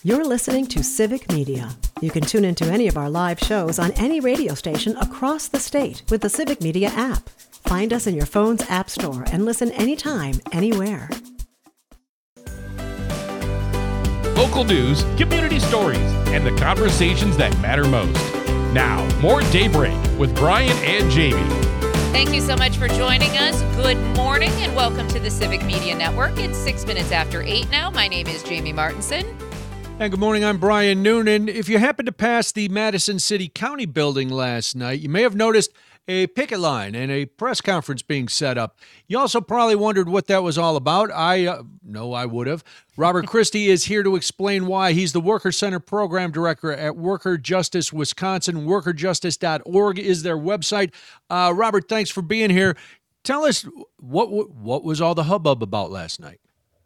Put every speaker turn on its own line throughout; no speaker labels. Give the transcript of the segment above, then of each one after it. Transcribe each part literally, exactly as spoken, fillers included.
You're listening to Civic Media. You can tune into any of our live shows on any radio station across the state with the Civic Media app. Find us in your phone's app store and listen anytime, anywhere.
Local news, community stories, and the conversations that matter most. Now, more Daybreak with Brian and Jamie.
Thank you so much for joining us. Good morning and welcome to the Civic Media Network. It's six minutes after eight now. My name is Jamie Martinson.
And good morning, I'm Brian Noonan. If you happened to pass the Madison City County building last night, you may have noticed a picket line and a press conference being set up. You also probably wondered what that was all about. I uh, know I would have. Robert Christie is here to explain why. He's the Worker Center Program Director at Worker Justice Wisconsin. worker justice dot org is their website. Uh, Robert, thanks for being here. Tell us, what what was all the hubbub about last night?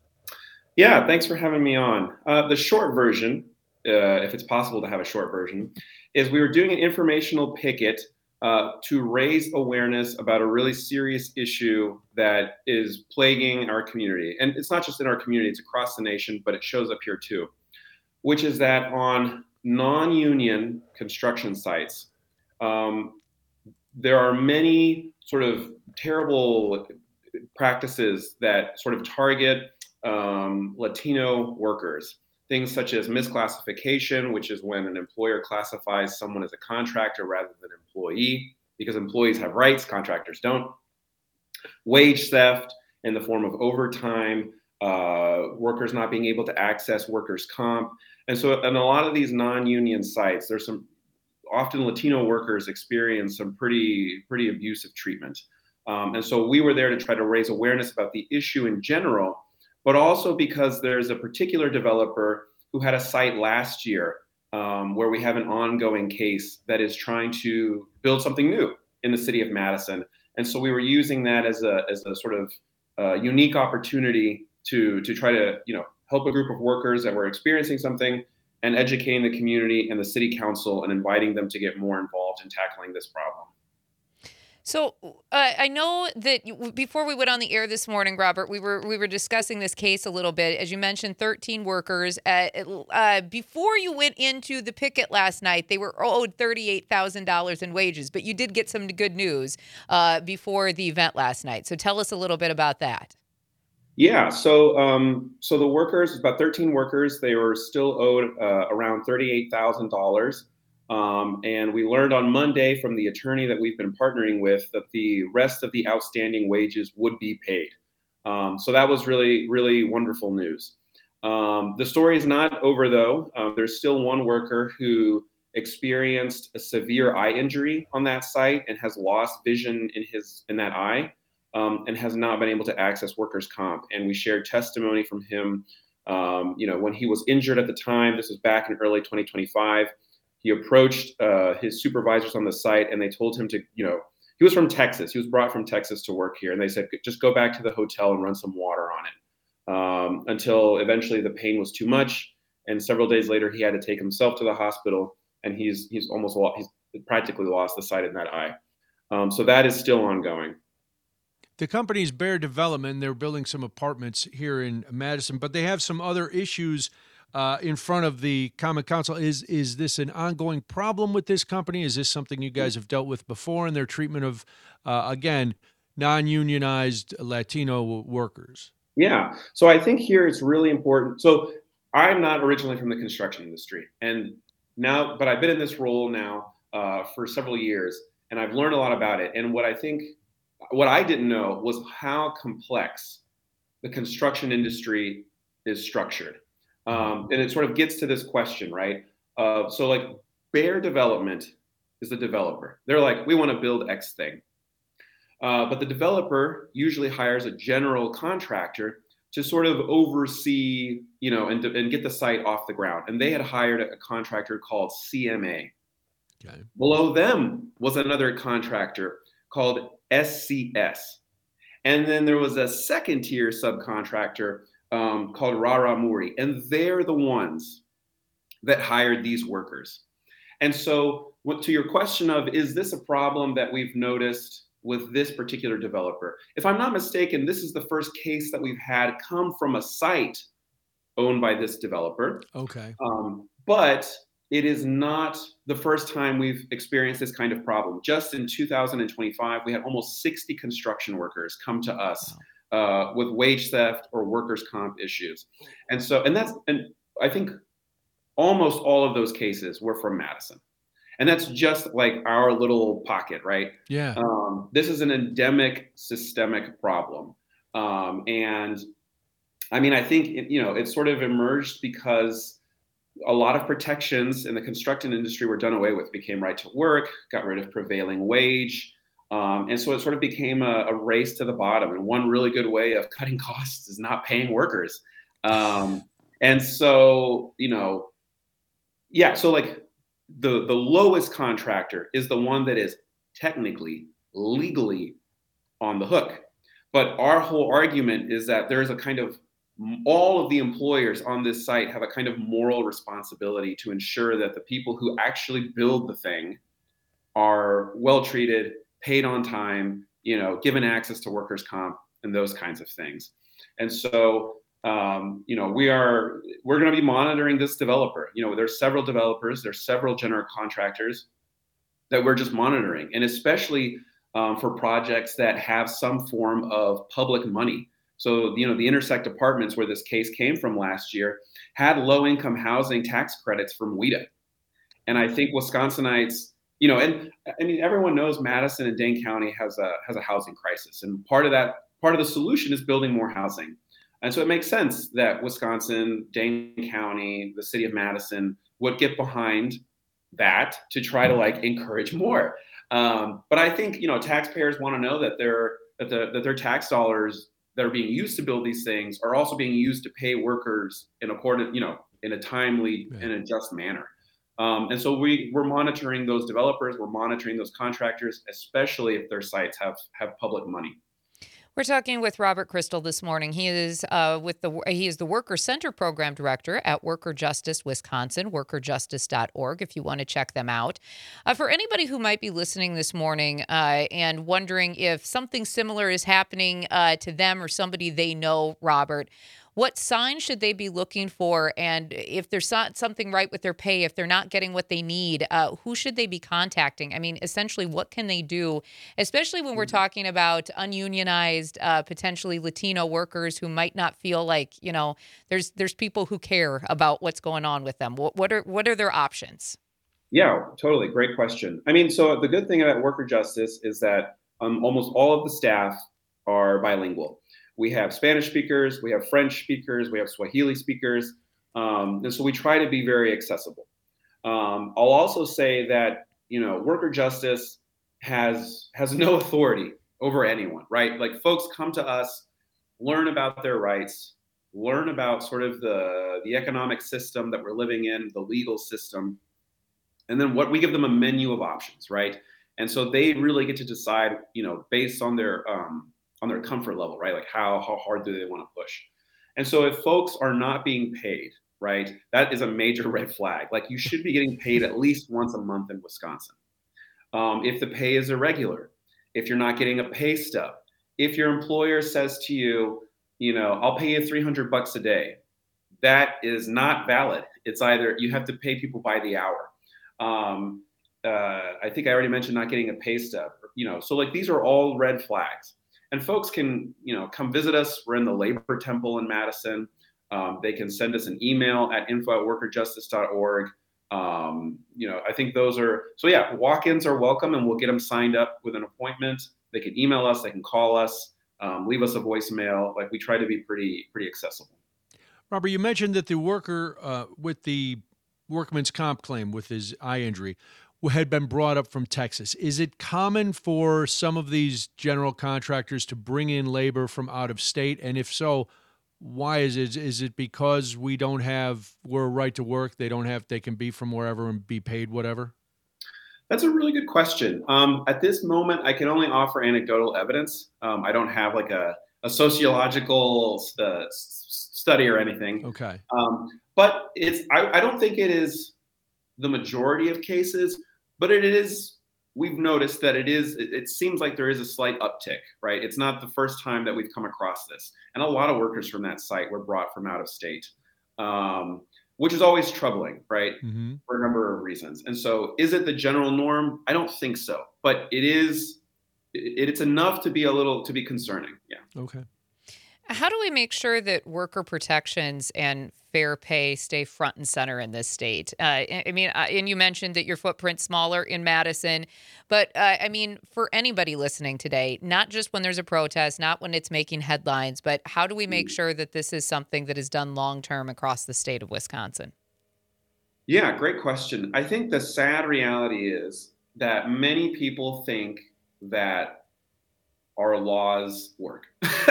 Yeah, thanks for having me on. Uh, the short version, uh, if it's possible to have a short version, is we were doing an informational picket uh, to raise awareness about a really serious issue that is plaguing our community. And it's not just in our community, it's across the nation, but it shows up here too, which is that on non-union construction sites, um, there are many sort of terrible practices that sort of target um, Latino workers. Things such as misclassification, which is when an employer classifies someone as a contractor rather than employee, because employees have rights, contractors don't. Wage theft in the form of overtime, uh, workers not being able to access workers' comp. And so in a lot of these non-union sites, there's some, often Latino workers experience some pretty, pretty abusive treatment. Um, and so we were there to try to raise awareness about the issue in general, but also because there's a particular developer who had a site last year um, where we have an ongoing case that is trying to build something new in the city of Madison. And so we were using that as a as a sort of uh, unique opportunity to to try to, you know, help a group of workers that were experiencing something and educating the community and the city council and inviting them to get more involved in tackling this problem.
So uh, I know that you, before we went on the air this morning, Robert, we were we were discussing this case a little bit. As you mentioned, thirteen workers. Uh, uh, before you went into the picket last night, they were owed thirty-eight thousand dollars in wages. But you did get some good news uh, before the event last night. So tell us a little bit about that.
Yeah. So um, so the workers, about thirteen workers, they were still owed uh, around thirty-eight thousand dollars. Um, and we learned on Monday from the attorney that we've been partnering with that the rest of the outstanding wages would be paid. Um, so that was really, really wonderful news. Um, the story is not over, though. Uh, there's still one worker who experienced a severe eye injury on that site and has lost vision in his in that eye um, and has not been able to access workers' comp. And we shared testimony from him. Um, you know, when he was injured at the time, this was back in early twenty twenty-five. He approached uh, his supervisors on the site and they told him to, you know, he was from Texas. He was brought from Texas to work here. And they said, just go back to the hotel and run some water on it um, until eventually the pain was too much. And several days later, he had to take himself to the hospital and he's he's almost lost, he's practically lost the sight in that eye. Um, so that is still ongoing.
The company's Bear Development, they're building some apartments here in Madison, but they have some other issues Uh, in front of the Common Council. Is is this an ongoing problem with this company? Is this something you guys have dealt with before in their treatment of, uh, again, non-unionized Latino workers?
Yeah. So I think here it's really important. So I'm not originally from the construction industry, and now, but I've been in this role now uh, for several years, and I've learned a lot about it. And what I think, what I didn't know was how complex the construction industry is structured. Um, and it sort of gets to this question, right? Uh, so like Bear Development is the developer. They're like, we want to build X thing. Uh, but the developer usually hires a general contractor to sort of oversee, you know, and, and get the site off the ground. And they had hired a contractor called C M A. Okay. Below them was another contractor called S C S. And then there was a second tier subcontractor Um, called Rara Muri, and they're the ones that hired these workers. And so what, to your question of, is this a problem that we've noticed with this particular developer? If I'm not mistaken, this is the first case that we've had come from a site owned by this developer.
Okay.
Um, but it is not the first time we've experienced this kind of problem. Just in two thousand twenty-five, we had almost sixty construction workers come to us uh, with wage theft or workers' comp issues. And so, and that's, and I think almost all of those cases were from Madison. And that's just like our little pocket, right?
Yeah.
Um, this is an endemic systemic problem. Um, and I mean, I think, it, you know, it sort of emerged because a lot of protections in the construction industry were done away with, became right to work, got rid of prevailing wage. Um, and so it sort of became a, a race to the bottom. And one really good way of cutting costs is not paying workers. Um, and so, you know, yeah, so like the, the lowest contractor is the one that is technically, legally on the hook. But our whole argument is that there's a kind of, all of the employers on this site have a kind of moral responsibility to ensure that the people who actually build the thing are well treated, paid on time, you know, given access to workers' comp and those kinds of things. And so, um, you know, we are, we're going to be monitoring this developer. You know, there's several developers, there's several general contractors that we're just monitoring, and especially um, for projects that have some form of public money. So, you know, the Intersect Apartments, where this case came from last year, had low-income housing tax credits from W I D A. And I think Wisconsinites, you know, and I mean, everyone knows Madison and Dane County has a has a housing crisis. And part of that, part of the solution is building more housing. And so it makes sense that Wisconsin, Dane County, the city of Madison would get behind that to try to like encourage more. Um, but I think, you know, taxpayers want to know that their that the that their tax dollars that are being used to build these things are also being used to pay workers in accordance, you know, in a timely yeah. and a just manner. Um, and so we we're monitoring those developers, we're monitoring those contractors, especially if their sites have have public money.
We're talking with Robert Crystal this morning. He is uh, with the he is the Worker Center Program Director at Worker Justice Wisconsin, worker justice dot org, if you want to check them out. Uh, for anybody who might be listening this morning uh, and wondering if something similar is happening uh, to them or somebody they know, Robert, what signs should they be looking for? And if there's not something right with their pay, if they're not getting what they need, uh, who should they be contacting? I mean, essentially, what can they do, especially when we're talking about ununionized, uh, potentially Latino workers who might not feel like, you know, there's there's people who care about what's going on with them. What, what are what are their options?
Yeah, totally. Great question. I mean, so the good thing about Worker Justice is that um, almost all of the staff are bilingual. We have Spanish speakers, we have French speakers, we have Swahili speakers. Um, and so we try to be very accessible. Um, I'll also say that, you know, Worker Justice has has no authority over anyone, right? Like folks come to us, learn about their rights, learn about sort of the, the economic system that we're living in, the legal system. And then what we give them a menu of options, right? And so they really get to decide, you know, based on their um, on their comfort level, right? Like how, how hard do they want to push? And so if folks are not being paid, right, that is a major red flag. Like you should be getting paid at least once a month in Wisconsin. Um, if the pay is irregular, if you're not getting a pay stub, if your employer says to you, you know, I'll pay you three hundred bucks a day, that is not valid. It's either you have to pay people by the hour. Um, uh, I think I already mentioned not getting a pay stub, you know, so like these are all red flags. And folks can, you know, come visit us. We're in the Labor Temple in Madison. Um, they can send us an email at info at worker justice dot org. Um, you know, I think those are, so yeah, walk-ins are welcome and we'll get them signed up with an appointment. They can email us, they can call us, um, leave us a voicemail. Like we try to be pretty, pretty accessible.
Robert, you mentioned that the worker uh, with the workman's comp claim with his eye injury had been brought up from Texas. Is it common for some of these general contractors to bring in labor from out of state? And if so, why is it? Is it because we don't have, we're a right to work, they don't have, they can be from wherever and be paid whatever?
That's a really good question. Um, at this moment, I can only offer anecdotal evidence. Um, I don't have like a, a sociological uh, study or anything.
Okay.
Um, but it's, I, I don't think it is the majority of cases, but it is, we've noticed that it is, it, it seems like there is a slight uptick, right? It's not the first time that we've come across this. And a lot of workers from that site were brought from out of state. um, which is always troubling, right?
Mm-hmm.
For a number of reasons. And so is it the general norm? I don't think so, but it is, it, it's enough to be a little, to be concerning. Yeah.
Okay.
How do we make sure that worker protections and fair pay stay front and center in this state? Uh, I mean, uh, and you mentioned that your footprint's smaller in Madison, but uh, I mean, for anybody listening today, not just when there's a protest, not when it's making headlines, but how do we make sure that this is something that is done long-term across the state of Wisconsin?
Yeah, great question. I think the sad reality is that many people think that our laws work.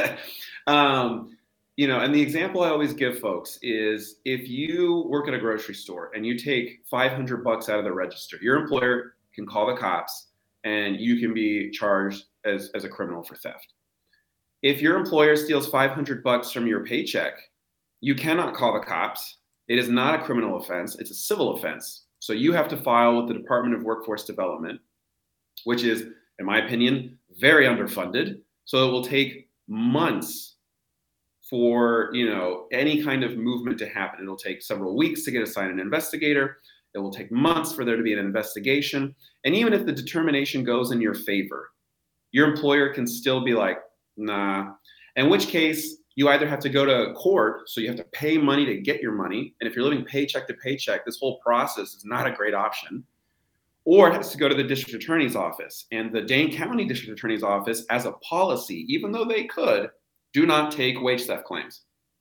um, you know, and the example I always give folks is if you work at a grocery store and you take five hundred bucks out of the register, your employer can call the cops and you can be charged as, as a criminal for theft. If your employer steals five hundred bucks from your paycheck, you cannot call the cops. It is not a criminal offense. It's a civil offense. So you have to file with the Department of Workforce Development, which is, in my opinion, very underfunded. So it will take months for, you know, any kind of movement to happen. It'll take several weeks to get assigned an investigator. It will take months for there to be an investigation. And even if the determination goes in your favor, your employer can still be like, nah. In which case, you either have to go to court, so you have to pay money to get your money. And if you're living paycheck to paycheck, this whole process is not a great option. Or it has to go to the district attorney's office. And the Dane County District Attorney's Office, as a policy, even though they could, do not take wage theft claims.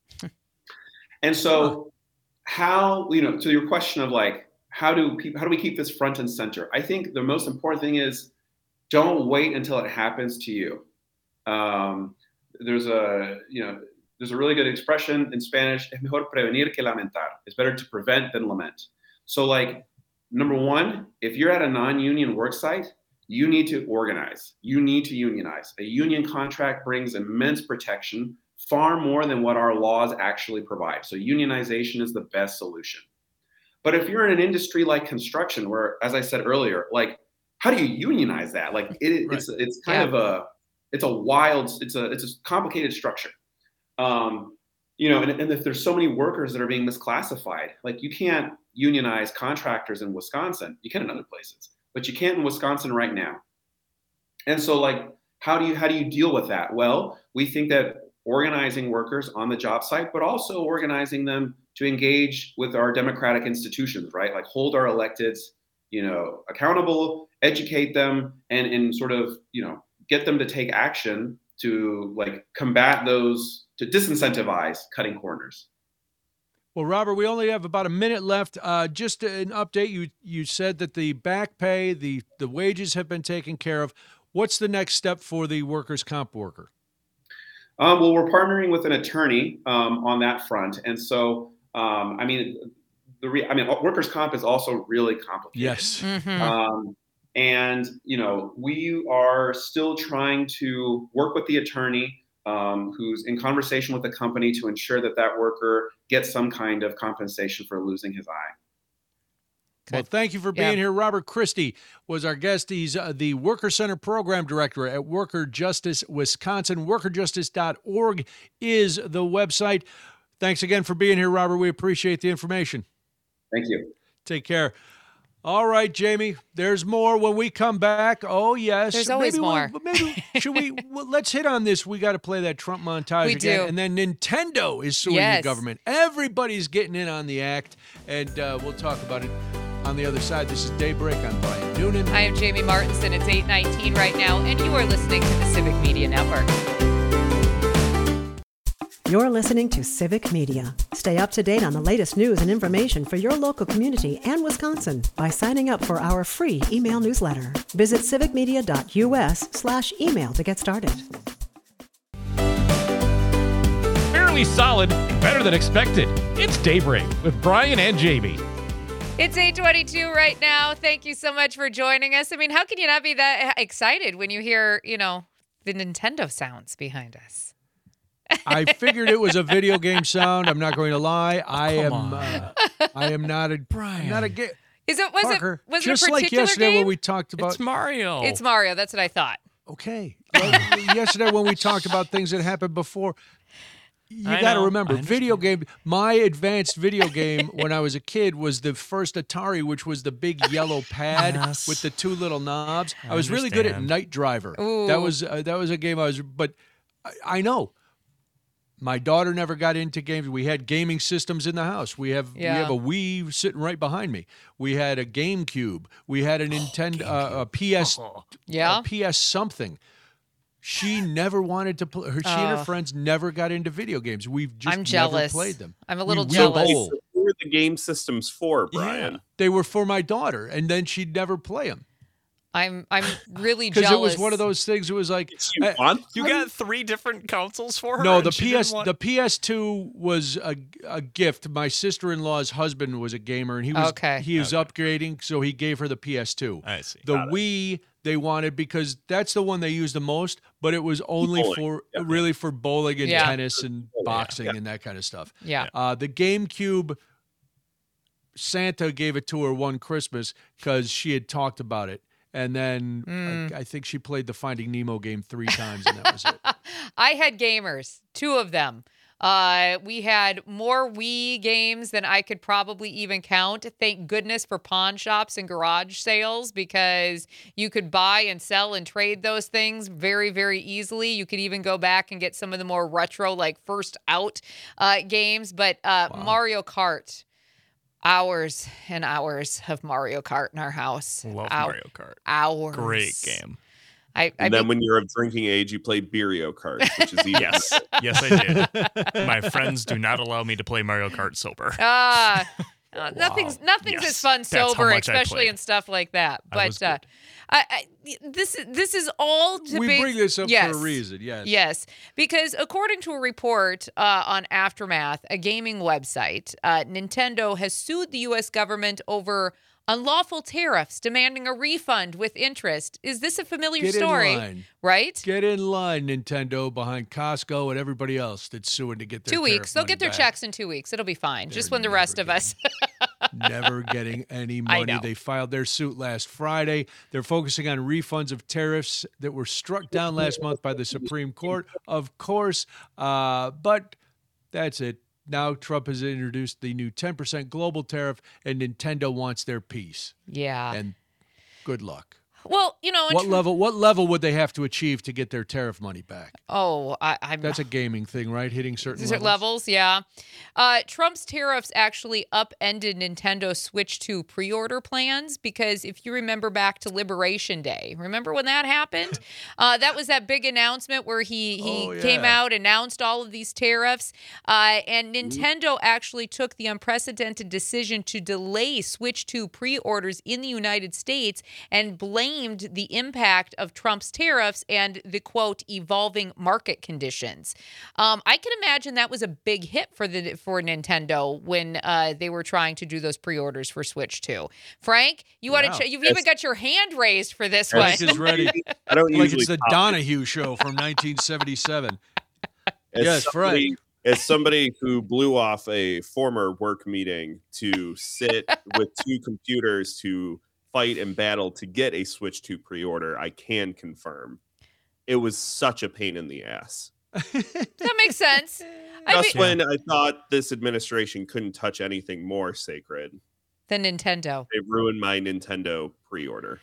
And so how, you know, to your question of like, how do people, how do we keep this front and center? I think the most important thing is don't wait until it happens to you. Um, there's a, you know, there's a really good expression in Spanish, es mejor prevenir que lamentar. It's better to prevent than lament. So like, number one, if you're at a non-union work site, you need to organize. You need to unionize. A union contract brings immense protection, far more than what our laws actually provide. So unionization is the best solution. But if you're in an industry like construction, where, as I said earlier, like, how do you unionize that? Like, it,
Right.
it's it's kind
Yeah.
of a, it's a wild, it's a it's a complicated structure. Um, you know, and, and if there's so many workers that are being misclassified, like you can't unionize contractors in Wisconsin. You can in other places, but you can't in Wisconsin right now. And so like, how do you, how do you deal with that? Well, we think that organizing workers on the job site, but also organizing them to engage with our democratic institutions, right? Like hold our electeds, you know, accountable, educate them, and, and sort of, you know, get them to take action to like combat those, to disincentivize cutting corners.
Well, Robert, we only have about a minute left. Uh, just an update. You you said that the back pay, the, the wages have been taken care of. What's the next step for the workers' comp worker?
Um, well, we're partnering with an attorney um, on that front. And so, um, I mean, the re- I mean, workers' comp is also really complicated.
Yes.
Mm-hmm.
Um, and, you know, we are still trying to work with the attorney um, who's in conversation with the company to ensure that that worker gets some kind of compensation for losing his eye.
Well, thank you for being
Yeah.
here. Robert Christie was our guest. He's uh, the Worker Center Program Director at Worker Justice Wisconsin. worker justice dot org is the website. Thanks again for being here, Robert. We appreciate the information.
Thank you.
Take care. All right, Jamie, there's more when we come back. Oh, yes.
There's always
maybe
more.
We'll, maybe, should we, well, let's hit on this. We got to play that Trump montage
We
again.
do.
And then Nintendo is suing
Yes.
the government. Everybody's getting in on the act, and uh, we'll talk about it on the other side. This is Daybreak. I'm Brian Noonan.
I am Jamie Martinson. It's eight nineteen right now, and you are listening to the Civic Media Network.
You're listening to Civic Media. Stay up to date on the latest news and information for your local community and Wisconsin by signing up for our free email newsletter. Visit civic media dot u s slash email to get started.
Fairly solid, better than expected. It's Daybreak with Brian and Jamie.
It's eight twenty-two right now. Thank you so much for joining us. I mean, how can you not be that excited when you hear, you know, the Nintendo sounds behind us?
I figured it was a video game sound. I'm not going to lie. I am. Uh, I am not a Brian. I'm not a game.
Is it was
Parker,
it was
just
it a
like
particular
yesterday
game?
when we talked about.
It's Mario.
It's Mario. That's what I thought.
Okay. Well, yesterday when we talked about things that happened before, You
I
got to
know.
remember,
I
video game. My advanced video game when I was a kid was the first Atari, which was the big yellow pad
Yes.
with the two little knobs. I,
I
was really good at
understand.
Night Driver.
Ooh.
That was uh, that was a game I was. But I, I know my daughter never got into games. We had gaming systems in the house. We have
Yeah.
we have a Wii sitting right behind me. We had a GameCube. We had a Nintendo, uh, a P S,
Yeah.
a P S something. She never wanted to play. Her, she and her
Oh.
friends never got into video games. We've just
I'm
never
jealous.
played them.
I'm a
We
little
will
jealous.
bowl.
Who were the game systems for, Brian?
Yeah.
They were for my daughter, and then she'd never play them
I'm I'm really
because
jealous.
it was one of those things. It was like
Did you
I-
want
You
them?
got three different consoles for her?
no,
and
the
she
P S
didn't want-
the P S two was a, a gift. My sister in law's husband was a gamer, and he was
Okay.
he was upgrading, so he gave her the P S two.
I see.
The
Got it.
Wii they wanted because that's the one they used the most, but it was only
Bowling.
for
Yeah.
really for bowling and
Yeah.
tennis and boxing
Yeah.
and that kind of stuff.
Yeah.
Uh, the GameCube, Santa gave it to her one Christmas because she had talked about it. And then
Mm.
I, I think she played the Finding Nemo game three times, and that was it.
I had gamers, two of them. Uh, we had more Wii games than I could probably even count. Thank goodness for pawn shops and garage sales because you could buy and sell and trade those things very, very easily. You could even go back and get some of the more retro, like first out uh, games. But uh,
Wow.
Mario Kart, hours and hours of Mario Kart in our house.
Love
Hou-
Mario Kart.
Hours.
Great game.
I, I
And then
be-
when you're of drinking age, you played Beerio Kart, which is even
Yes.
better.
Yes, I did. My friends do not allow me to play Mario Kart sober.
Ah, uh, nothing's nothing's
Yes,
as fun
that's how
sober,
much I
especially
played.
in stuff like that.
I
But
was
uh, I, I, this is this is all to
we
be
bring this up
yes.
for a reason, yes.
Yes, because according to a report uh, on Aftermath, a gaming website, uh, Nintendo has sued the U S government over unlawful tariffs, demanding a refund with interest. Is this a familiar
Get
story?
in line.
Right?
Get in line, Nintendo, behind Costco and everybody else that's suing to get their
Two
tariff
weeks. They'll
money
get their
back.
checks in two weeks. It'll be fine. Just
They're
when the rest of
never
us.
Never getting any
I
money.
know.
They filed their suit last Friday. They're focusing on refunds of tariffs that were struck down last month by the Supreme Court, of course. Uh, but that's it. Now Trump has introduced the new ten percent global tariff, and Nintendo wants their piece.
Yeah.
And good luck.
Well, you know, in
What
tr-
level? What level would they have to achieve to get their tariff money back?
Oh, I, I'm.
That's a gaming thing, right? Hitting certain
Is it
levels.
levels? Yeah. Uh, Trump's tariffs actually upended Nintendo Switch two pre-order plans because if you remember back to Liberation Day, remember when that happened? uh, that was that big announcement where he he
Oh,
came
yeah.
out, announced all of these tariffs, uh, and Nintendo actually took the unprecedented decision to delay Switch two pre-orders in the United States and blamed the impact of Trump's tariffs and the quote evolving market conditions. Um, I can imagine that was a big hit for the for Nintendo when uh, they were trying to do those pre-orders for Switch two. Frank, you want
Yeah.
to? Ch- you've even got your hand raised for this one.
Frank is ready.
I don't
Like
usually
it's the
talk
Donahue show from nineteen seventy-seven.
as
Yes,
somebody,
Frank.
As somebody who blew off a former work meeting to sit with two computers to fight and battle to get a Switch two pre-order, I can confirm it was such a pain in the ass.
That makes sense. I
Just
mean,
when I thought this administration couldn't touch anything more sacred,
the Nintendo.
they ruined my Nintendo pre-order.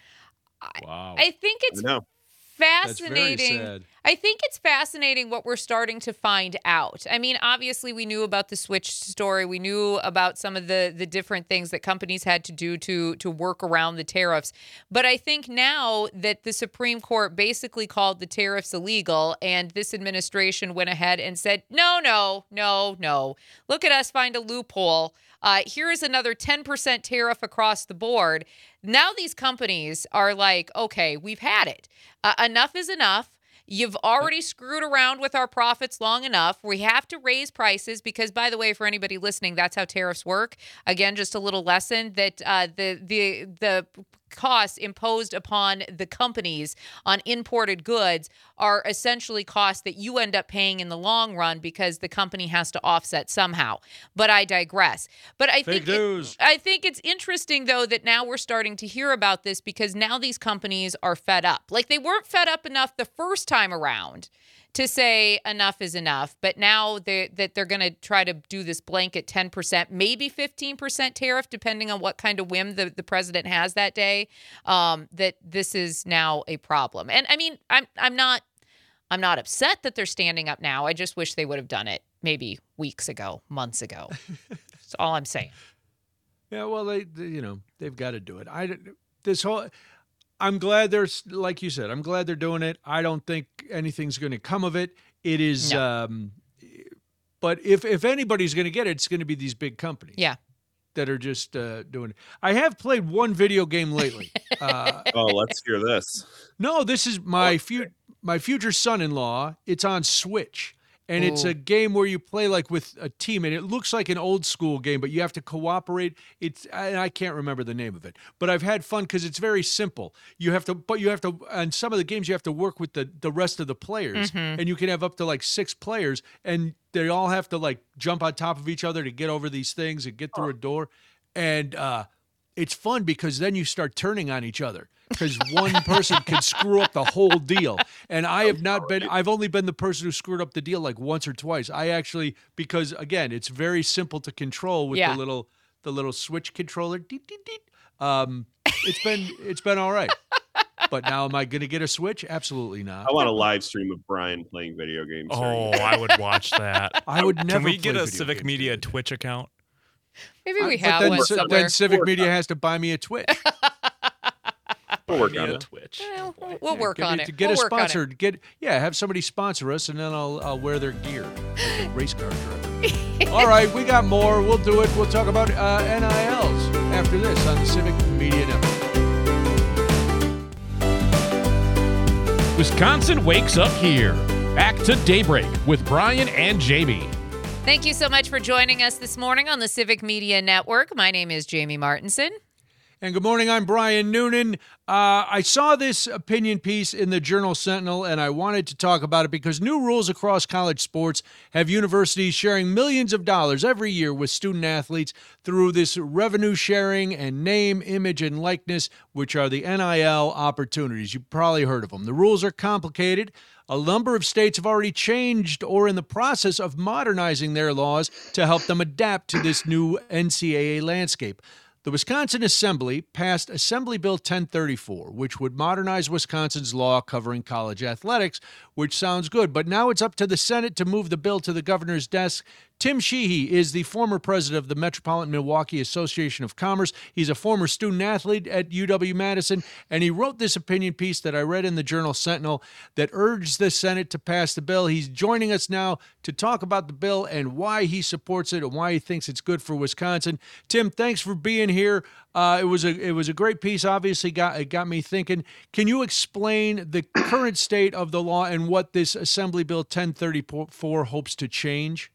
Wow.
I think
I
it's
know.
That's very
fascinating.
sad.
I think it's fascinating what we're starting to find out. I mean, obviously, we knew about the Switch story. We knew about some of the the different things that companies had to do to to work around the tariffs. But I think now that the Supreme Court basically called the tariffs illegal, and this administration went ahead and said, no, no, no, no. Look at us find a loophole. Uh, here is another ten percent tariff across the board. Now these companies are like, okay, we've had it. Uh, enough is enough. You've already screwed around with our profits long enough. We have to raise prices because, by the way, for anybody listening, that's how tariffs work. Again, just a little lesson that uh, the the the costs imposed upon the companies on imported goods are essentially costs that you end up paying in the long run because the company has to offset somehow. But I digress. But I
Fake
think it-
news.
I think it's interesting, though, that now we're starting to hear about this because now these companies are fed up. Like they weren't fed up enough the first time around. to say enough is enough. But now they, that they're going to try to do this blanket ten percent, maybe fifteen percent tariff, depending on what kind of whim the, the president has that day, um, that this is now a problem. And I mean, I'm I'm not I'm not upset that they're standing up now. I just wish they would have done it maybe weeks ago, months ago. That's all I'm saying.
Yeah, well, they, they you know, they've got to do it. I this whole I'm glad there's, like you said, I'm glad they're doing it. I don't think anything's going to come of it. It is, no. um, but if if anybody's going to get it, it's going to be these big companies.
Yeah.
That are just uh, doing it. I have played one video game lately. Uh,
oh, let's hear this.
No, this is my fu- my future son-in-law. It's on Switch. And Ooh. It's a game where you play like with a team, and it looks like an old school game, but you have to cooperate. It's and I can't remember the name of it, but I've had fun because it's very simple. You have to, but you have to, on some of the games, you have to work with the the rest of the players,
mm-hmm.
and you can have up to like six players, and they all have to like jump on top of each other to get over these things and get through oh. a door, and uh, it's fun because then you start turning on each other. Because one person can screw up the whole deal. And I have not been, I've only been the person who screwed up the deal like once or twice. I actually, because again, it's very simple to control with
yeah.
the little, the little Switch controller. Deet, deet, deet. Um, it's been, it's been all right. But now am I going to get a Switch? Absolutely not.
I want a live stream of Brian playing video games.
Oh, I would watch that.
I would never
Can we get a Civic
games,
Media
dude.
Twitch account?
Maybe we
I,
have
then,
one
so,
somewhere.
Then Civic Media has to buy me a Twitch.
We'll work on
it.
it.
Twitch.
Well, we'll
Yeah,
work
get
on
it.
it.
To get
we'll
a
work on
sponsor,
it.
get yeah, have somebody sponsor us, and then I'll I'll wear their gear, like a race car driver. All right, we got more. We'll do it. We'll talk about uh, N I Ls after this on the Civic Media Network.
Wisconsin wakes up here. Back to Daybreak with Brian and Jamie.
Thank you so much for joining us this morning on the Civic Media Network. My name is Jamie Martinson.
And good morning, I'm Brian Noonan. Uh, I saw this opinion piece in the Journal Sentinel, and I wanted to talk about it because new rules across college sports have universities sharing millions of dollars every year with student athletes through this revenue sharing and name, image, and likeness, which are the N I L opportunities. You've probably heard of them. The rules are complicated. A number of states have already changed or in the process of modernizing their laws to help them adapt to this new N C double A landscape. The Wisconsin Assembly passed Assembly Bill ten thirty-four, which would modernize Wisconsin's law covering college athletics, which sounds good. But now it's up to the Senate to move the bill to the governor's desk. Tim Sheehy is the former president of the Metropolitan Milwaukee Association of Commerce. He's a former student athlete at U W-Madison, and he wrote this opinion piece that I read in the Journal Sentinel that urged the Senate to pass the bill. He's joining us now to talk about the bill and why he supports it and why he thinks it's good for Wisconsin. Tim, thanks for being here. Uh, it was a it was a great piece. Obviously, got it got me thinking. Can you explain the current state of the law and what this Assembly Bill ten thirty-four hopes to change?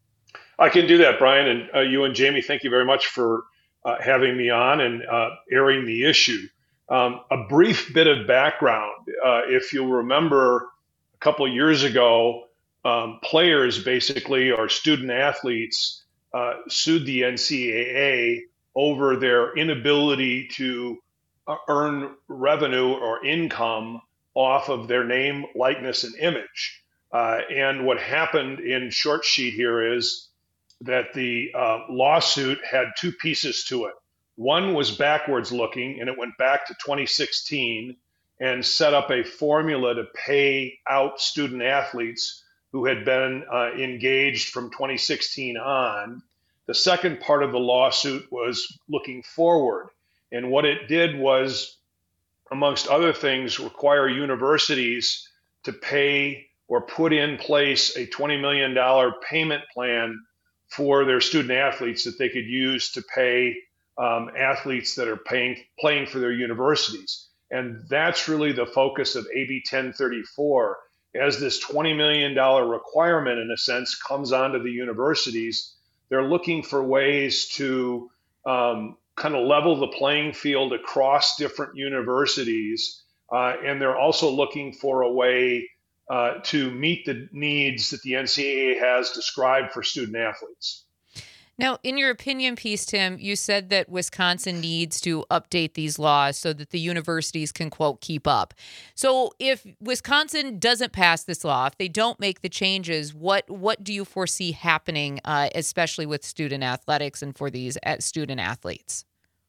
I can do that, Brian, and uh, you and Jamie, thank you very much for uh, having me on and uh, airing the issue. Um, a brief bit of background. Uh, if you'll remember, a couple of years ago, um, players basically, or student athletes, uh, sued the N C double A over their inability to uh, earn revenue or income off of their name, likeness, and image. Uh, and what happened in short sheet here is that the uh, lawsuit had two pieces to it. One was backwards looking, and it went back to twenty sixteen and set up a formula to pay out student athletes who had been uh, engaged from twenty sixteen on. The second part of the lawsuit was looking forward. And what it did was, amongst other things, require universities to pay or put in place a twenty million dollars payment plan for their student athletes that they could use to pay um, athletes that are paying, playing for their universities. And that's really the focus of A B ten thirty-four, as this twenty million dollars requirement, in a sense, comes onto the universities. They're looking for ways to um, kind of level the playing field across different universities. Uh, and they're also looking for a way Uh, to meet the needs that the N C double A has described for student athletes.
Now, in your opinion piece, Tim, you said that Wisconsin needs to update these laws so that the universities can, quote, keep up. So if Wisconsin doesn't pass this law, if they don't make the changes, what what do you foresee happening, uh, especially with student athletics and for these uh, student athletes?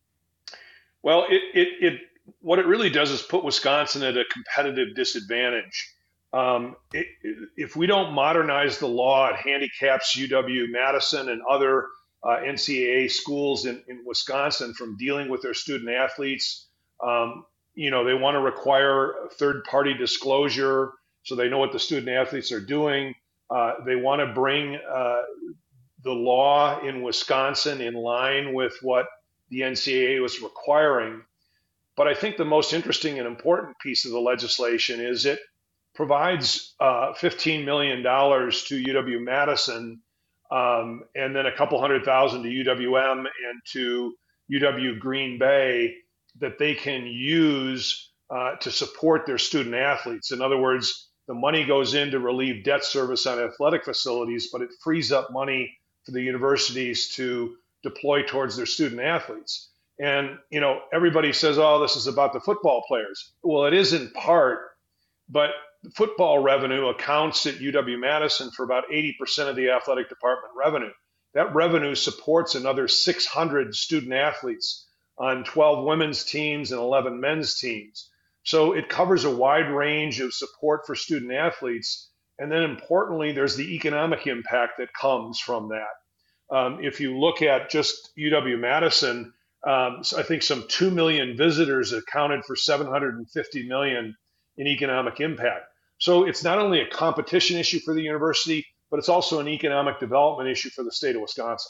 Well, it, it, it what it really does is put Wisconsin at a competitive disadvantage. Um, it, if we don't modernize the law, it handicaps U W-Madison and other uh, N C double A schools in, in Wisconsin from dealing with their student athletes. Um, you know, they want to require third-party disclosure so they know what the student athletes are doing. Uh, they want to bring uh, the law in Wisconsin in line with what the N C double A was requiring. But I think the most interesting and important piece of the legislation is it provides uh, fifteen million dollars to U W-Madison um, and then a couple hundred thousand to U W M and to U W-Green Bay that they can use uh, to support their student athletes. In other words, the money goes in to relieve debt service on athletic facilities, but it frees up money for the universities to deploy towards their student athletes. And, you know, everybody says, oh, this is about the football players. Well, it is in part, but football revenue accounts at U W-Madison for about eighty percent of the athletic department revenue. That revenue supports another six hundred student athletes on twelve women's teams and eleven men's teams. So it covers a wide range of support for student athletes. And then importantly, there's the economic impact that comes from that. Um, if you look at just U W-Madison, um, so I think some two million visitors accounted for seven hundred fifty million in economic impact. So it's not only a competition issue for the university, but it's also an economic development issue for the state of Wisconsin.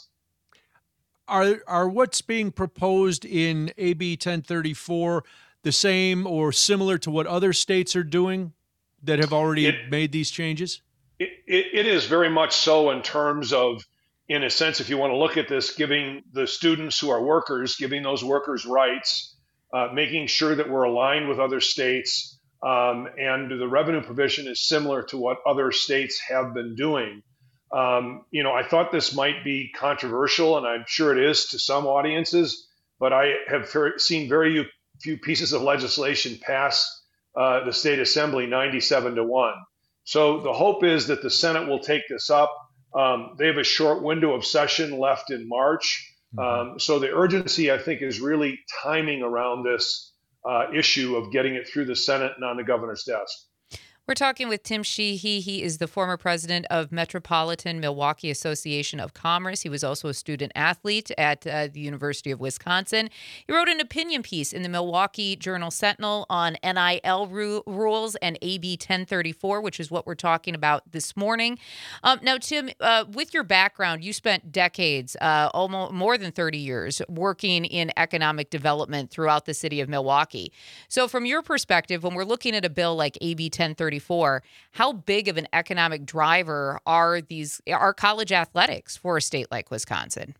Are are what's being proposed in A B ten thirty-four the same or similar to what other states are doing that have already it, made these changes?
It, it, it is very much so in terms of, in a sense, if you want to look at this, giving the students who are workers, giving those workers rights, uh, making sure that we're aligned with other states. Um, and the revenue provision is similar to what other states have been doing. Um, you know, I thought this might be controversial, and I'm sure it is to some audiences, but I have seen very few pieces of legislation pass uh, the state assembly ninety-seven to one. So the hope is that the Senate will take this up. Um, they have a short window of session left in March. Um, so the urgency, I think, is really timing around this Uh, issue of getting it through the Senate and on the governor's desk.
We're talking with Tim Sheehy. He is the former president of Metropolitan Milwaukee Association of Commerce. He was also a student athlete at uh, the University of Wisconsin. He wrote an opinion piece in the Milwaukee Journal-Sentinel on N I L ru- rules and A B ten thirty-four, which is what we're talking about this morning. Um, now, Tim, uh, with your background, you spent decades, uh, almost more than thirty years, working in economic development throughout the city of Milwaukee. So from your perspective, when we're looking at a bill like A B ten thirty-four, how big of an economic driver are these are college athletics for a state like Wisconsin?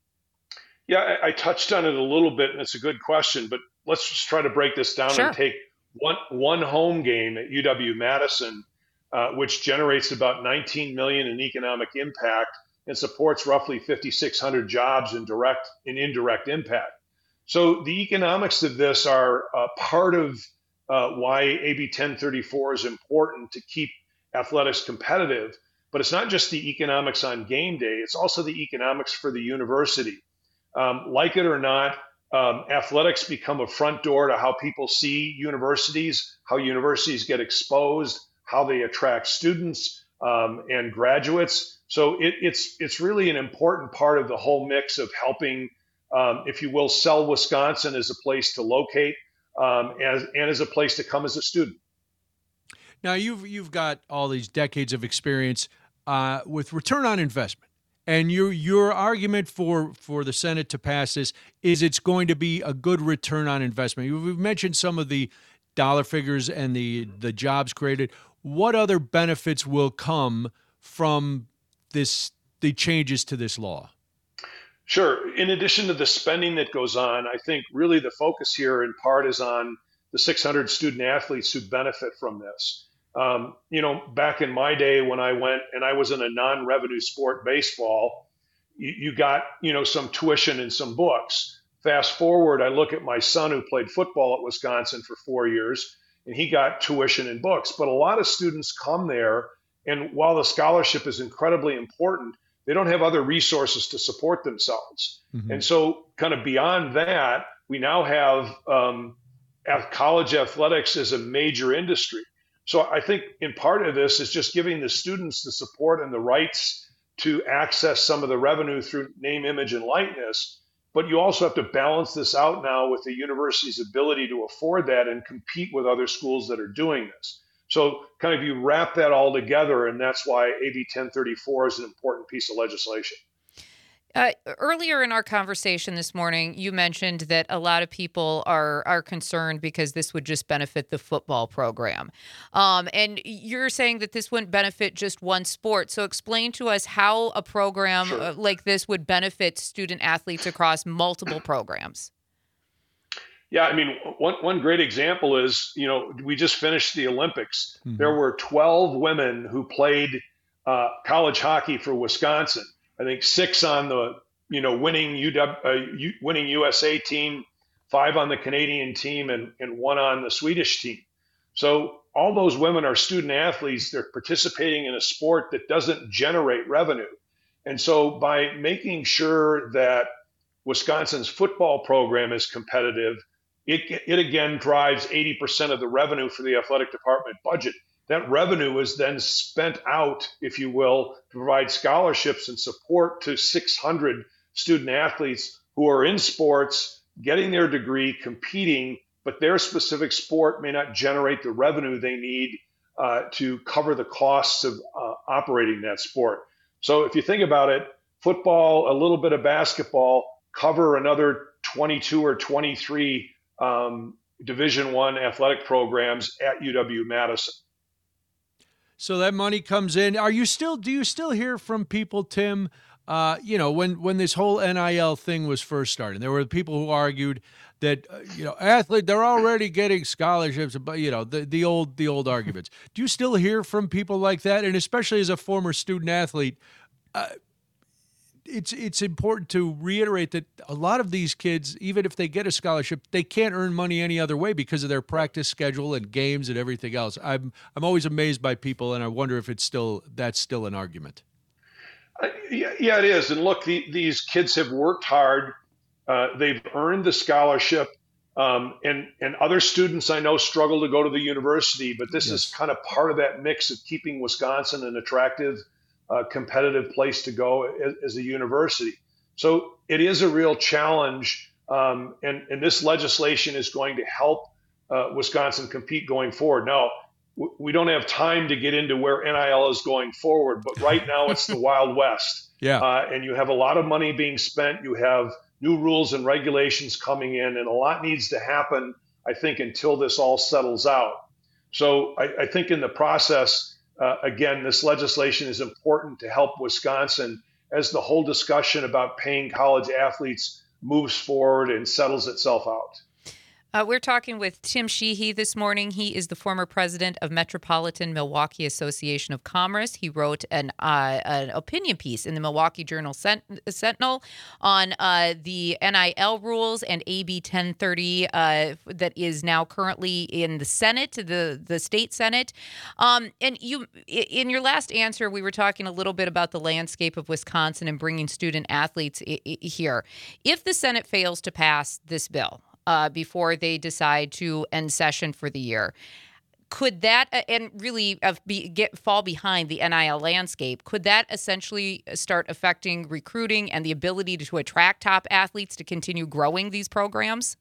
Yeah, I, I touched on it a little bit, and it's a good question, but let's just try to break this down
Sure.
and take one one home game at U W-Madison, uh, which generates about nineteen million dollars in economic impact and supports roughly fifty-six hundred jobs in direct and indirect impact. So the economics of this are uh, part of Uh, why A B ten thirty-four is important to keep athletics competitive. But it's not just the economics on game day, it's also the economics for the university. Um, like it or not, um, athletics become a front door to how people see universities, how universities get exposed, how they attract students um, and graduates. So it, it's, it's really an important part of the whole mix of helping, um, if you will, sell Wisconsin as a place to locate. Um, as, and as a place to come as a student.
Now, you've you've got all these decades of experience uh, with return on investment, and your your argument for, for the Senate to pass this is it's going to be a good return on investment. You've mentioned some of the dollar figures and the, the jobs created. What other benefits will come from this the changes to this law?
Sure. In addition to the spending that goes on, I think really the focus here in part is on the six hundred student athletes who benefit from this. Um, you know, back in my day when I went and I was in a non-revenue sport, baseball, you, you got, you know, some tuition and some books. Fast forward, I look at my son who played football at Wisconsin for four years, and he got tuition and books. But a lot of students come there, and while the scholarship is incredibly important, they don't have other resources to support themselves. Mm-hmm. And so kind of beyond that, we now have um, college athletics as a major industry. So I think in part of this is just giving the students the support and the rights to access some of the revenue through name, image, and likeness. But you also have to balance this out now with the university's ability to afford that and compete with other schools that are doing this. So kind of you wrap that all together, and that's why A B ten thirty-four is an important piece of legislation.
Uh, earlier in our conversation this morning, you mentioned that a lot of people are are concerned because this would just benefit the football program. Um, and you're saying that this wouldn't benefit just one sport. So explain to us how a program sure. uh, like this would benefit student athletes across multiple programs.
Yeah, I mean, one one great example is, you know, we just finished the Olympics. Mm-hmm. There were twelve women who played uh, college hockey for Wisconsin. I think six on the, you know, winning U W, uh, U, winning U S A team, five on the Canadian team, and, and one on the Swedish team. So all those women are student athletes. They're participating in a sport that doesn't generate revenue. And so by making sure that Wisconsin's football program is competitive, it, it again drives eighty percent of the revenue for the athletic department budget. That revenue is then spent out, if you will, to provide scholarships and support to six hundred student athletes who are in sports, getting their degree, competing, but their specific sport may not generate the revenue they need uh, to cover the costs of uh, operating that sport. So if you think about it, football, a little bit of basketball, cover another twenty-two or twenty-three um, Division One athletic programs at U W Madison.
So that money comes in. Are you still? Do you still hear from people, Tim? Uh, you know, when when this whole N I L thing was first started, there were people who argued that uh, you know, athlete they're already getting scholarships, but you know, the the old the old arguments. Do you still hear from people like that? And especially as a former student athlete, uh, it's it's important to reiterate that a lot of these kids, even if they get a scholarship, they can't earn money any other way because of their practice schedule and games and everything else. I'm I'm always amazed by people, and I wonder if it's still that's still an argument.
Uh, yeah, yeah, it is. And look, the, these kids have worked hard. Uh, they've earned the scholarship, um, and and other students I know struggle to go to the university, but this yes. is kind of part of that mix of keeping Wisconsin an attractive, uh, competitive place to go as, as a university. So it is a real challenge, um, and and this legislation is going to help uh, Wisconsin compete going forward. Now, w- we don't have time to get into where N I L is going forward, but right now it's the Wild West.
Yeah,
uh, and you have a lot of money being spent. You have new rules and regulations coming in, and a lot needs to happen, I think, until this all settles out. So I, I think in the process, uh, again, this legislation is important to help Wisconsin as the whole discussion about paying college athletes moves forward and settles itself out.
Uh, we're talking with Tim Sheehy this morning. He is the former president of Metropolitan Milwaukee Association of Commerce. He wrote an uh, an opinion piece in the Milwaukee Journal Sent- Sentinel on uh, the N I L rules and A B ten thirty uh, that is now currently in the Senate, the the state Senate. Um, and you, in your last answer, we were talking a little bit about the landscape of Wisconsin and bringing student athletes I- I- here. If the Senate fails to pass this bill, Uh, before they decide to end session for the year, could that uh, and really uh, be, get fall behind the N I L landscape? Could that essentially start affecting recruiting and the ability to, to attract top athletes to continue growing these programs?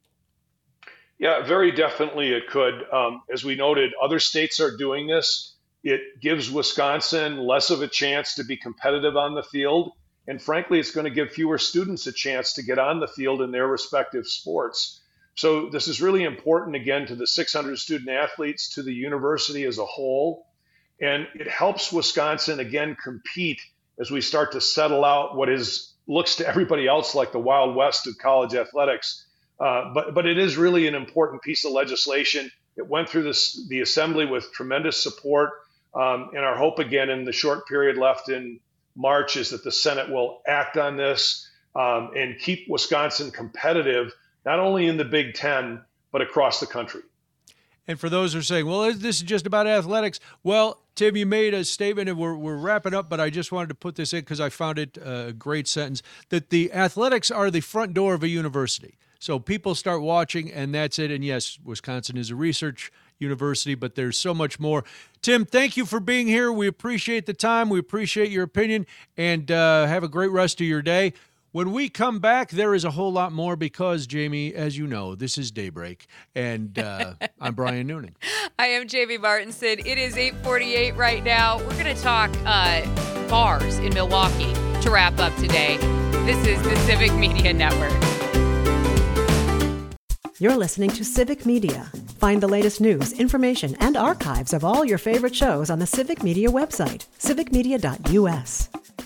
Yeah, very definitely it could. Um, as we noted, other states are doing this. It gives Wisconsin less of a chance to be competitive on the field. And frankly, it's going to give fewer students a chance to get on the field in their respective sports. So this is really important, again, to the six hundred student athletes, to the university as a whole. And it helps Wisconsin, again, compete as we start to settle out what is looks to everybody else like the Wild West of college athletics. Uh, but, but it is really an important piece of legislation. It went through this, the assembly with tremendous support. Um, and our hope, again, in the short period left in March is that the Senate will act on this um, and keep Wisconsin competitive, not only in the Big Ten, but across the country.
And for those who are saying, well, this is just about athletics. Well, Tim, you made a statement, and we're, we're wrapping up, but I just wanted to put this in because I found it a great sentence, that the athletics are the front door of a university. So people start watching, and that's it. And yes, Wisconsin is a research university, but there's so much more. Tim, thank you for being here. We appreciate the time. We appreciate your opinion, and uh, have a great rest of your day. When we come back, there is a whole lot more because, Jamie, as you know, this is Daybreak, and uh, I'm Brian Noonan.
I am Jamie Martinson. It is eight forty-eight right now. We're going to talk uh, bars in Milwaukee to wrap up today. This is the Civic Media Network.
You're listening to Civic Media. Find the latest news, information, and archives of all your favorite shows on the Civic Media website, civic media dot u s.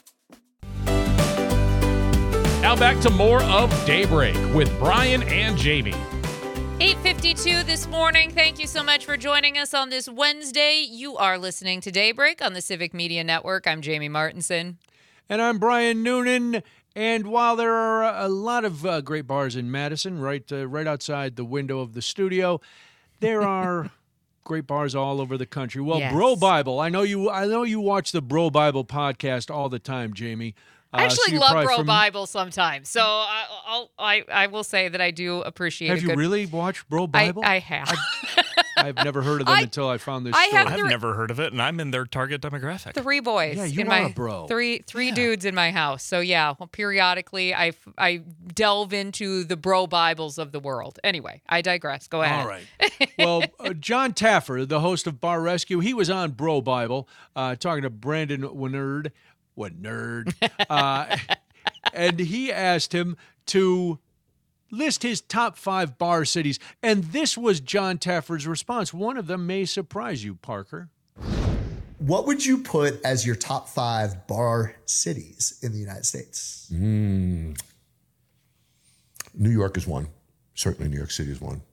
Now back to more of Daybreak with Brian and Jamie.
eight fifty-two this morning. Thank you so much for joining us on this Wednesday. You are listening to Daybreak on the Civic Media Network. I'm Jamie Martinson.
And I'm Brian Noonan. And while there are a lot of uh, great bars in Madison, right, uh, right outside the window of the studio, there are great bars all over the country. Well,
Yes.
Bro Bible. I know you. I know you watch the Bro Bible podcast all the time, Jamie.
I
Uh, so
actually
you're
love
probably
Bro
fam-
Bible sometimes, so I, I'll, I I will say that I do appreciate.
Have
a
you
good,
really watched Bro
I,
Bible?
I have.
I've never heard of them
I-
until I found this
I
story.
have
I've
three-
never heard of it, and I'm in their target demographic.
Three boys
Yeah, you
in
are
my
a bro.
three three
Yeah.
dudes in my house. So yeah, well, periodically I f- I delve into the Bro Bibles of the world. Anyway, I digress. Go ahead.
All right. Well, uh, John Taffer, the host of Bar Rescue, he was on Bro Bible uh, talking to Brandon Winerd. What nerd? Uh, and he asked him to list his top five bar cities. And this was John Taffer's response. One of them may surprise you, Parker.
What would you put as your top five bar cities in the United States?
Mm. New York is one. Certainly New York City is one.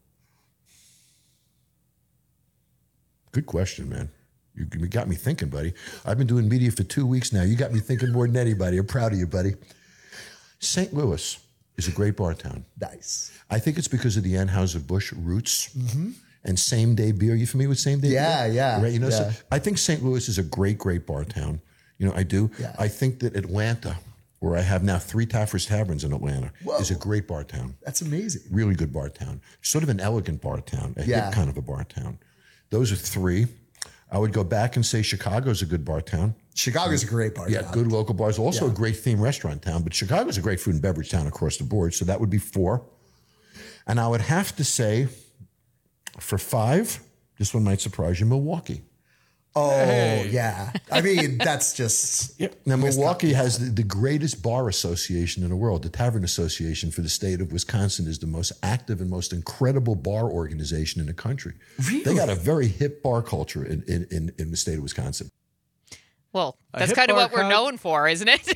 Good question, man. You you got me thinking, buddy. I've been doing media for two weeks now. You got me thinking more than anybody. I'm proud of you, buddy. Saint Louis is a great bar town.
Nice.
I think it's because of the Anheuser-Busch roots and same-day beer. You familiar with same-day
Yeah,
beer?
yeah,
Right, you know, so
yeah.
I think Saint Louis is a great, great bar town. You know, I do.
Yeah.
I think that Atlanta, where I have now three Taffer's Taverns in Atlanta,
Whoa.
is a great bar town.
That's amazing.
Really good bar town. Sort of an elegant bar town, a
Yeah.
hip kind of a bar town. Those are three. I would go back and say Chicago's a good bar town.
Chicago's a great bar
Yeah,
town.
good local bars. Also
Yeah.
a great theme restaurant town, but Chicago's a great food and beverage town across the board. So that would be four. And I would have to say, for five, this one might surprise you, Milwaukee.
Oh,
Hey.
yeah. I mean, that's just.
Yeah. Now, Milwaukee has the, the greatest bar association in the world. The Tavern Association for the state of Wisconsin is the most active and most incredible bar organization in the country.
Really?
They got a very hip bar culture in, in, in, in the state of Wisconsin.
Well,
A
that's
hip
kind of
bar
what we're
con-
known for, isn't it?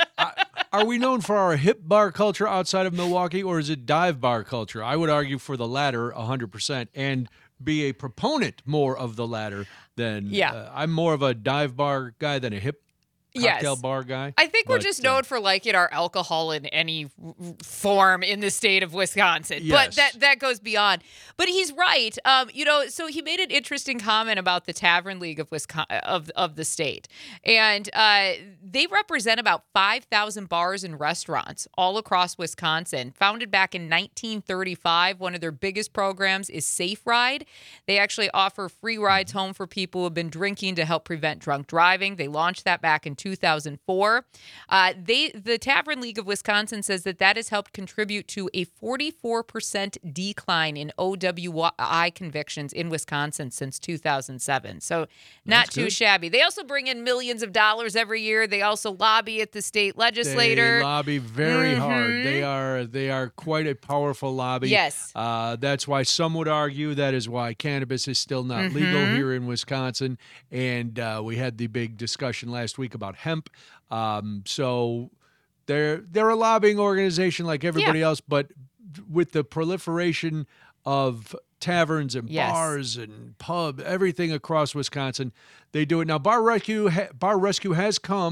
Are we known for our hip bar culture outside of Milwaukee, or is it dive bar culture? I would argue for the latter one hundred percent and be a proponent more of the latter than
Yeah.
uh, I'm more of a dive bar guy than a hip cocktail
Yes.
bar guy.
I think we're
But,
just
uh,
known for liking our alcohol in any r- r- form in the state of Wisconsin. But
Yes.
that that goes beyond. But he's right. Um, you know, so he made an interesting comment about the Tavern League of Wisconsin of of the state, and uh, they represent about five thousand bars and restaurants all across Wisconsin. Founded back in nineteen thirty-five, one of their biggest programs is Safe Ride. They actually offer free rides home for people who have been drinking to help prevent drunk driving. They launched that back in two thousand four. Uh, they, the Tavern League of Wisconsin says that that has helped contribute to a forty-four percent decline in O W I convictions in Wisconsin since two thousand seven. So not
That's
too
good.
shabby. They also bring in millions of dollars every year. They also lobby at the state legislature.
They lobby very hard.
Mhm.
They are they are quite a powerful lobby.
Yes.
Uh, that's why some would argue that is why cannabis is still not legal
Mhm.
here in Wisconsin. And uh, we had the big discussion last week about hemp. Um, so they're they're a lobbying organization like everybody else, but with the proliferation of taverns and
Yes.
bars and pub, everything across Wisconsin, they do it now. Bar Rescue, ha- Bar Rescue has come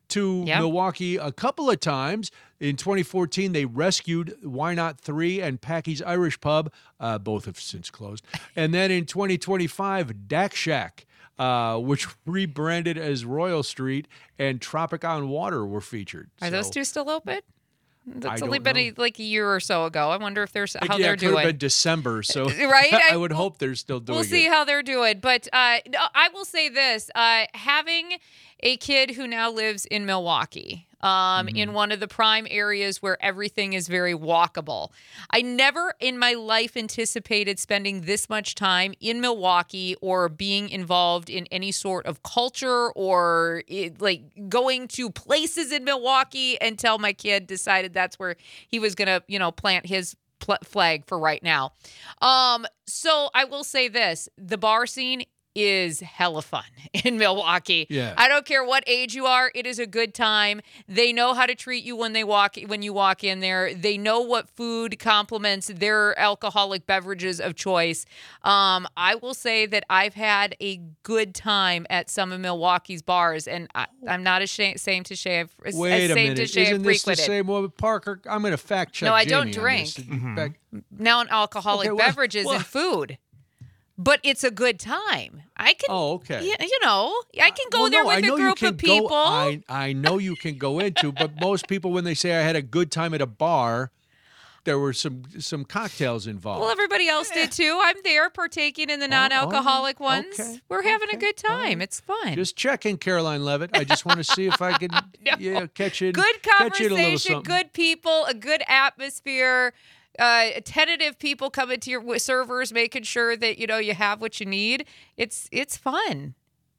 to
Yep.
Milwaukee a couple of times. In twenty fourteen, they rescued Why Not three and Packy's Irish Pub. Uh, both have since closed. And then in twenty twenty-five, Dak Shack, uh, which rebranded as Royal Street, and Tropic on Water were featured.
Are
So-
those two still open? That's
I
only
don't
been
know.
a, like a year or so ago. I wonder if there's how
yeah,
they're
it could have
doing.
been December, so
Right?
I
I-
would hope they're still doing
We'll see
it.
how they're doing. But uh, no, I will say this: uh, having a kid who now lives in Milwaukee, um,
Mm-hmm.
in one of the prime areas where everything is very walkable. I never in my life anticipated spending this much time in Milwaukee or being involved in any sort of culture or it, like going to places in Milwaukee until my kid decided that's where he was going to, you know, plant his pl- flag for right now. Um, so I will say this, the bar scene is hella fun in Milwaukee.
Yeah.
I don't care what age you are, it is a good time. They know how to treat you when they walk when you walk in there. They know what food complements their alcoholic beverages of choice. Um, I will say that I've had a good time at some of Milwaukee's bars, and I, I'm not ashamed same to say I've
Wait a
same
minute.
to say I've
Isn't this the
frequented.
same one with Parker? I'm going to fact check
No, I
Jamie
don't
on this.
drink.
In fact,
Non-alcoholic
Okay, well-
beverages
well-
and food. But it's a good time. I can,
Oh, okay.
y- you know, I can go
Well,
there
no,
with
I know
a
you
group
can
of people.
Go, I, I know you can go into, but most people, when they say I had a good time at a bar, there were some some cocktails involved.
Well, everybody else did too. I'm there partaking in the non-alcoholic
oh,
ones.
okay,
We're having a
okay,
good
all right.
time. It's fun.
Just checking, Caroline Levitt. I just want to see if I can yeah, catch it.
Good
catch it a little
conversation,
something.
good people, a good atmosphere. Uh, tentative people coming to your w- servers, making sure that you know you have what you need. It's it's fun.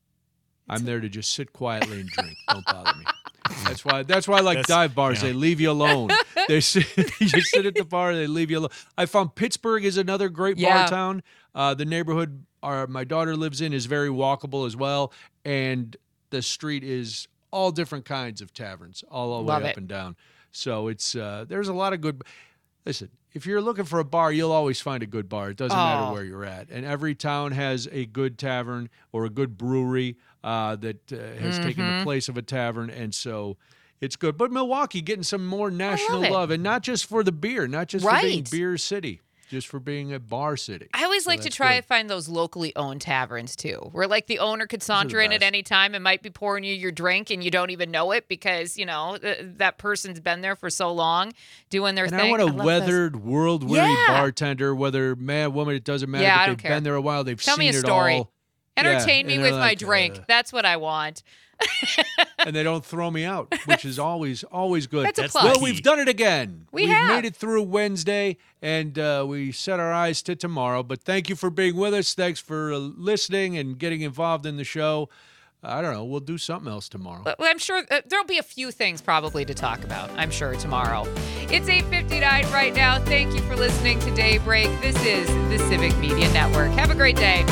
I'm there to just sit quietly and drink. Don't bother me. That's why. That's why I like
That's-
dive bars.
yeah.
They leave you alone. They sit, you sit at the bar. They leave you alone. I found Pittsburgh is another great
Yeah.
bar town. Uh, the neighborhood our my daughter lives in is very walkable as well, and the street is all different kinds of taverns, all the way
Love
up
it.
and down. So it's uh, there's a lot of good. Listen, if you're looking for a bar, you'll always find a good bar. It doesn't
Oh.
matter where you're at. And every town has a good tavern or a good brewery uh, that uh, has taken
Mm-hmm.
the place of a tavern. And so it's good. But Milwaukee getting some more national
it.
love, and not just for the beer, not just for being
Right.
beer city, just for being a bar city.
I always
So
like to
that's
try
good.
and find those locally owned taverns too, where like the owner could saunter in at
best.
any time and might be pouring you your drink and you don't even know it because you know th- that person's been there for so long doing their
And
thing.
I want a
love those.
weathered, world-weary
Yeah.
bartender, whether man, woman, it doesn't matter.
Yeah,
but
I don't
they've
care.
been there a while. They've
Tell
seen
me a
it
story.
all.
Entertain
Yeah,
me
and
with
they're
my
like,
drink.
uh,
That's what I want.
and they don't throw me out, which is always always good.
That's a
That's
plus.
Well,
key.
we've done it again.
We
We've
have.
made it through Wednesday, and uh, we set our eyes to tomorrow. But thank you for being with us. Thanks for uh, listening and getting involved in the show. I don't know. We'll do something else tomorrow.
Well, I'm sure uh, there'll be a few things probably to talk about, I'm sure, tomorrow. It's eight fifty-nine right now. Thank you for listening to Daybreak. This is the Civic Media Network. Have a great day.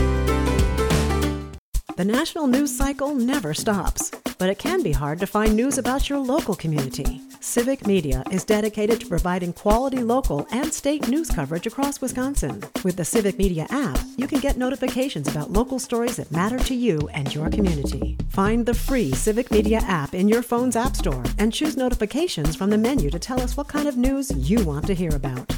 The national news cycle never stops, but it can be hard to find news about your local community. Civic Media is dedicated to providing quality local and state news coverage across Wisconsin. With the Civic Media app, you can get notifications about local stories that matter to you and your community. Find the free Civic Media app in your phone's app store and choose notifications from the menu to tell us what kind of news you want to hear about.